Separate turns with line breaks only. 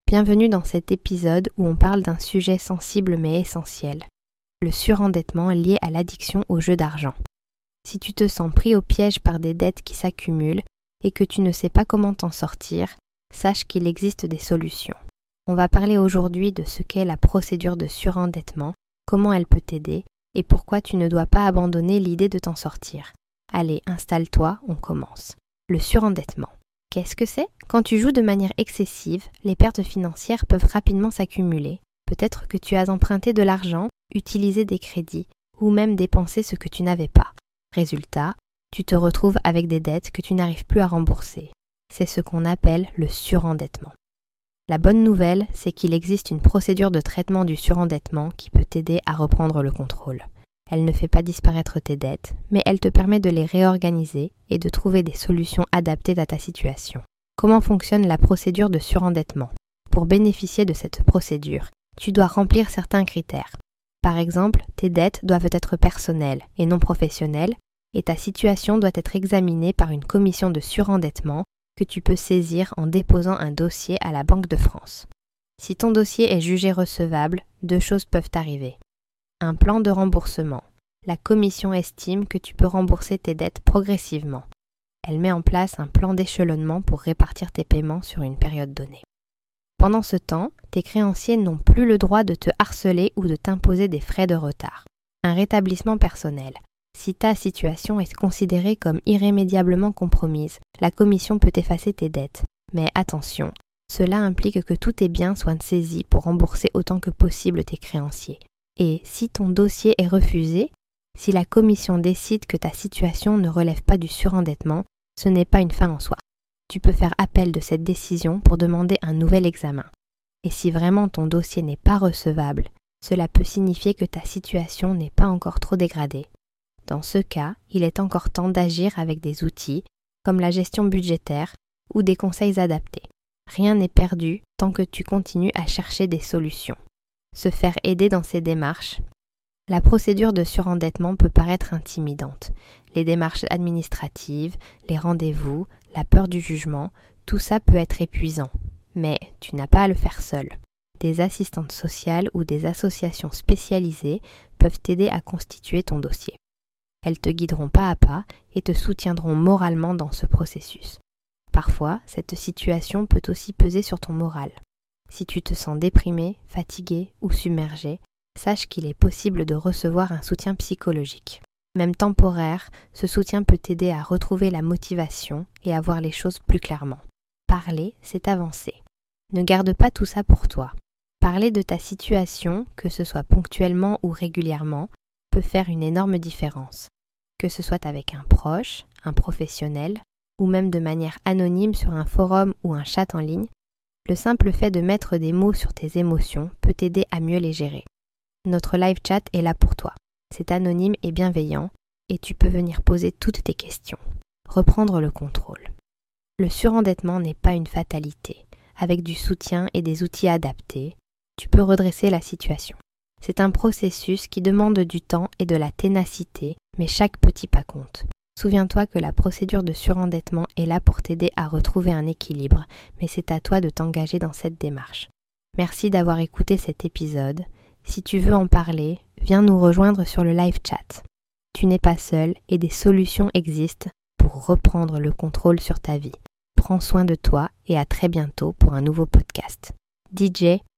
Bienvenue dans cet épisode où on parle d'un sujet sensible mais essentiel, le surendettement lié à l'addiction au jeu d'argent. Si tu te sens pris au piège par des dettes qui s'accumulent et que tu ne sais pas comment t'en sortir, sache qu'il existe des solutions. On va parler aujourd'hui de ce qu'est la procédure de surendettement, comment elle peut t'aider et pourquoi tu ne dois pas abandonner l'idée de t'en sortir. Allez, installe-toi, on commence. Le surendettement. Qu'est-ce que c'est ? Quand tu joues de manière excessive, les pertes financières peuvent rapidement s'accumuler. Peut-être que tu as emprunté de l'argent, utilisé des crédits ou même dépensé ce que tu n'avais pas. Résultat, tu te retrouves avec des dettes que tu n'arrives plus à rembourser. C'est ce qu'on appelle le surendettement. La bonne nouvelle, c'est qu'il existe une procédure de traitement du surendettement qui peut t'aider à reprendre le contrôle. Elle ne fait pas disparaître tes dettes, mais elle te permet de les réorganiser et de trouver des solutions adaptées à ta situation. Comment fonctionne la procédure de surendettement ? Pour bénéficier de cette procédure, tu dois remplir certains critères. Par exemple, tes dettes doivent être personnelles et non professionnelles, et ta situation doit être examinée par une commission de surendettement que tu peux saisir en déposant un dossier à la Banque de France. Si ton dossier est jugé recevable, deux choses peuvent arriver. Un plan de remboursement. La commission estime que tu peux rembourser tes dettes progressivement. Elle met en place un plan d'échelonnement pour répartir tes paiements sur une période donnée. Pendant ce temps, tes créanciers n'ont plus le droit de te harceler ou de t'imposer des frais de retard. Un rétablissement personnel. Si ta situation est considérée comme irrémédiablement compromise, la commission peut effacer tes dettes. Mais attention, cela implique que tous tes biens soient saisis pour rembourser autant que possible tes créanciers. Et si ton dossier est refusé, si la commission décide que ta situation ne relève pas du surendettement, ce n'est pas une fin en soi. Tu peux faire appel de cette décision pour demander un nouvel examen. Et si vraiment ton dossier n'est pas recevable, cela peut signifier que ta situation n'est pas encore trop dégradée. Dans ce cas, il est encore temps d'agir avec des outils comme la gestion budgétaire ou des conseils adaptés. Rien n'est perdu tant que tu continues à chercher des solutions. Se faire aider dans ces démarches. La procédure de surendettement peut paraître intimidante. Les démarches administratives, les rendez-vous, la peur du jugement, tout ça peut être épuisant. Mais tu n'as pas à le faire seul. Des assistantes sociales ou des associations spécialisées peuvent t'aider à constituer ton dossier. Elles te guideront pas à pas et te soutiendront moralement dans ce processus. Parfois, cette situation peut aussi peser sur ton moral. Si tu te sens déprimé, fatigué ou submergé, sache qu'il est possible de recevoir un soutien psychologique. Même temporaire, ce soutien peut t'aider à retrouver la motivation et à voir les choses plus clairement. Parler, c'est avancer. Ne garde pas tout ça pour toi. Parler de ta situation, que ce soit ponctuellement ou régulièrement, peut faire une énorme différence. Que ce soit avec un proche, un professionnel, ou même de manière anonyme sur un forum ou un chat en ligne, le simple fait de mettre des mots sur tes émotions peut t'aider à mieux les gérer. Notre live chat est là pour toi. C'est anonyme et bienveillant et tu peux venir poser toutes tes questions. Reprendre le contrôle. Le surendettement n'est pas une fatalité. Avec du soutien et des outils adaptés, tu peux redresser la situation. C'est un processus qui demande du temps et de la ténacité, mais chaque petit pas compte. Souviens-toi que la procédure de surendettement est là pour t'aider à retrouver un équilibre, mais c'est à toi de t'engager dans cette démarche. Merci d'avoir écouté cet épisode. Si tu veux en parler, viens nous rejoindre sur le live chat. Tu n'es pas seul et des solutions existent pour reprendre le contrôle sur ta vie. Prends soin de toi et à très bientôt pour un nouveau podcast. DJ